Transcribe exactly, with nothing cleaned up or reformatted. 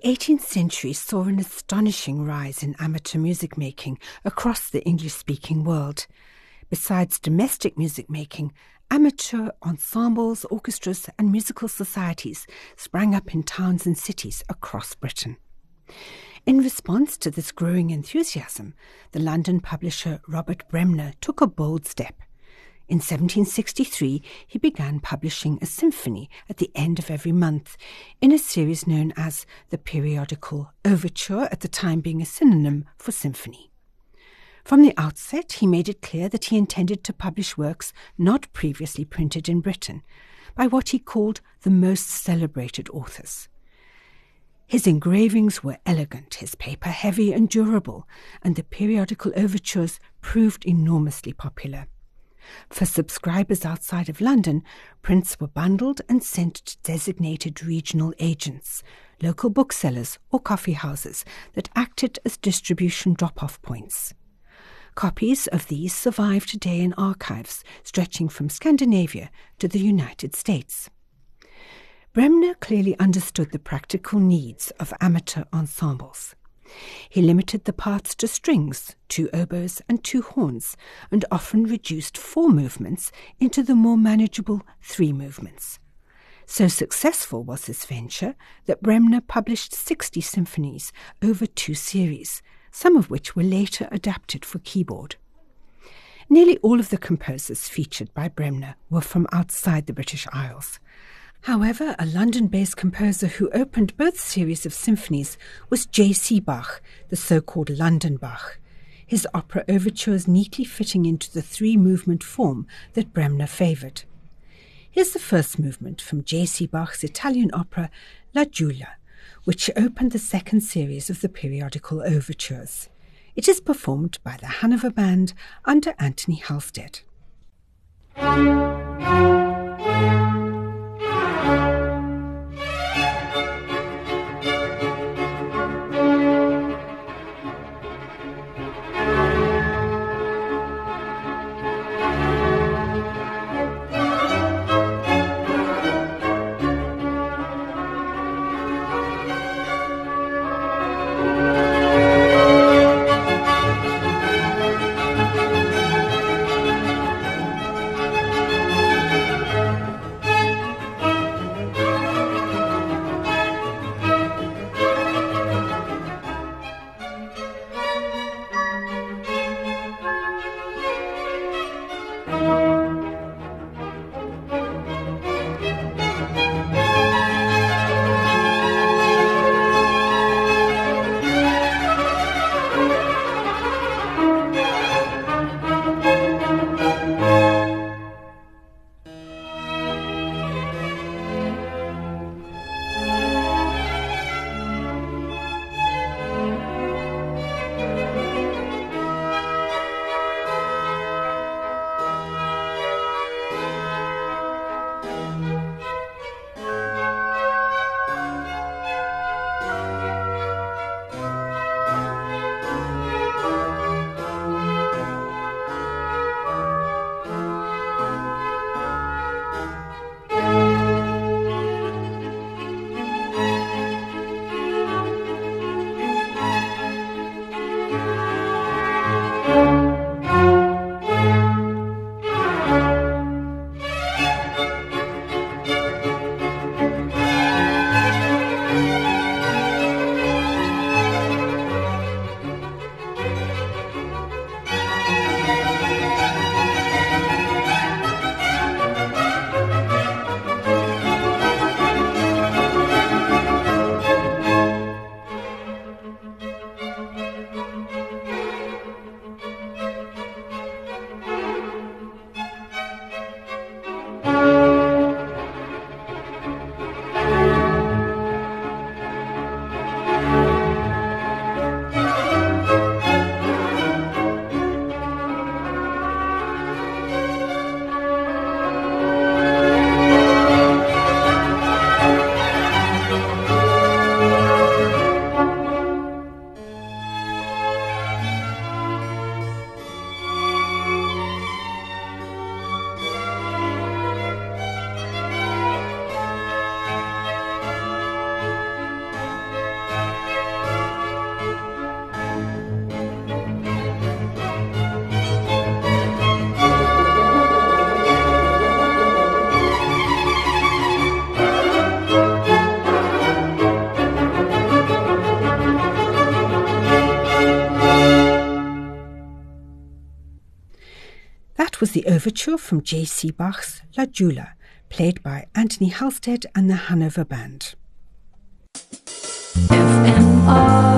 eighteenth century saw an astonishing rise in amateur music making across the English-speaking world. Besides domestic music making, amateur ensembles, orchestras and musical societies sprang up in towns and cities across Britain. In response to this growing enthusiasm, the London publisher Robert Bremner took a bold step. In seventeen sixty-three, he began publishing a symphony at the end of every month in a series known as the periodical Overture, at the time being a synonym for symphony. From the outset, he made it clear that he intended to publish works not previously printed in Britain by what he called the most celebrated authors. His engravings were elegant, his paper heavy and durable, and the periodical overtures proved enormously popular. For subscribers outside of London, prints were bundled and sent to designated regional agents, local booksellers or coffee houses that acted as distribution drop-off points. Copies of these survive today in archives stretching from Scandinavia to the United States. Bremner clearly understood the practical needs of amateur ensembles. He limited the parts to strings, two oboes and two horns, and often reduced four movements into the more manageable three movements. So successful was this venture that Bremner published sixty symphonies over two series, some of which were later adapted for keyboard. Nearly all of the composers featured by Bremner were from outside the British Isles. However, a London-based composer who opened both series of symphonies was J C Bach, the so-called London Bach, his opera overtures neatly fitting into the three-movement form that Bremner favoured. Here's the first movement from J C Bach's Italian opera La Giulia, which opened the second series of the periodical overtures. It is performed by the Hanover Band under Anthony Halstead. was the overture from J C Bach's La Giulia, played by Anthony Halstead and the Hanover Band. F M R